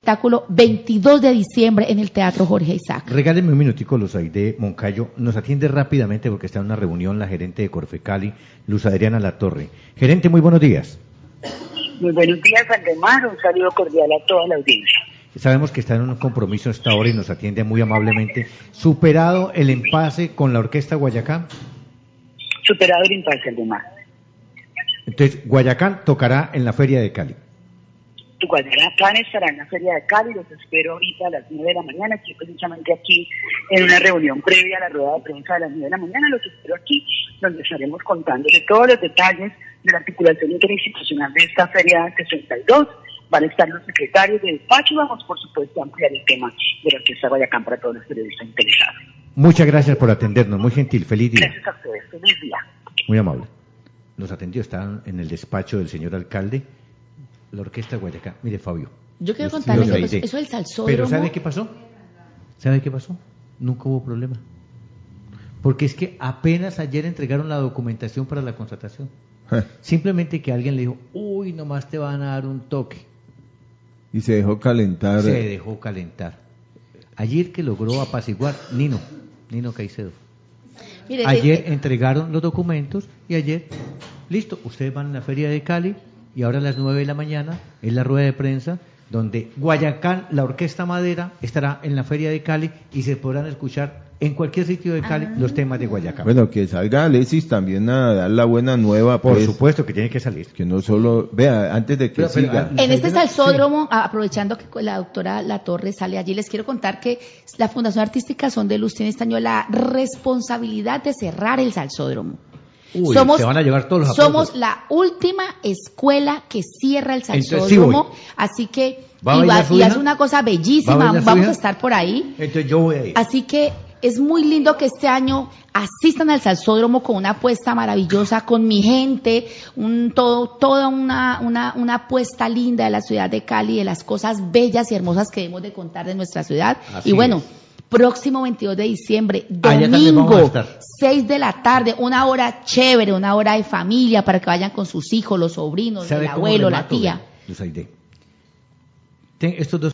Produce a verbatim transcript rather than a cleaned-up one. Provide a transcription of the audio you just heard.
espectáculo veintidós de diciembre en el Teatro Jorge Isaac. Regálenme un minutico, Luz Aide Moncayo. Nos atiende rápidamente porque está en una reunión la gerente de Corfecali, Luz Adriana Latorre. Gerente, muy buenos días. Muy buenos días, Valdemar. Un saludo cordial a toda la audiencia. Sabemos que está en un compromiso a esta hora y nos atiende muy amablemente. ¿Superado el impasse con la Orquesta Guayacán? Superado el impasse, Valdemar. Entonces, Guayacán tocará en la Feria de Cali. Tu Guayacán estará en la Feria de Cali, los espero ahorita a las nueve de la mañana, estoy precisamente aquí en una reunión previa a la rueda de prensa de las nueve de la mañana, los espero aquí, donde estaremos contando de todos los detalles de la articulación interinstitucional de esta Feria sesenta y dos. Van a estar los secretarios de despacho y vamos, por supuesto, a ampliar el tema de la Orquesta Guayacán para todos los periodistas interesados. Muchas gracias por atendernos, muy gentil, feliz día. Gracias a ustedes, feliz día. Muy amable. Nos atendió, está en el despacho del señor alcalde, la Orquesta Guayacán. Mire, Fabio. Yo quiero los, contarle los que Aide. eso del salsódromo... Pero ¿sabe qué pasó? ¿Sabe qué pasó? Nunca hubo problema. Porque es que apenas ayer entregaron la documentación para la contratación. Simplemente que alguien le dijo, uy, nomás te van a dar un toque. Y se dejó calentar. Se dejó calentar. Ayer que logró apaciguar, Nino, Nino Caicedo. Mire, Ayer eh, eh, entregaron los documentos y ayer, listo, ustedes van a la Feria de Cali y ahora a las nueve de la mañana es la rueda de prensa donde Guayacán, la Orquesta Madera, estará en la Feria de Cali y se podrán escuchar en cualquier sitio de Cali ah. los temas de Guayacán. Bueno, que salga Alexis también a dar la buena nueva. Por pues, supuesto que tiene que salir. Que no solo, vea, antes de que Pero, pero, siga. ah, En este Sí. salsódromo, aprovechando que la doctora Latorre sale allí, les quiero contar que la Fundación Artística Son de Luz tiene este año la responsabilidad de cerrar el salsódromo. Uy, somos, te van a llevar todos los somos aplausos. la última escuela que cierra el Entonces, sí salsódromo, voy. así que ¿Va a y, bailar va- su y hija? hace una cosa ¿Va a bellísima, bailar su vamos hija? a estar por ahí. Entonces yo voy a ir. Así que es muy lindo que este año asistan al salsódromo con una apuesta maravillosa, con mi gente, un todo, toda una, una, una apuesta linda de la ciudad de Cali, de las cosas bellas y hermosas que debemos de contar de nuestra ciudad. Así y bueno, es. próximo veintidós de diciembre, Allá también vamos a domingo, estar. seis de la tarde, una hora chévere, una hora de familia para que vayan con sus hijos, los sobrinos, ¿Sabe el cómo abuelo, remato, la tía. vea, Luz Aide? Ten estos dos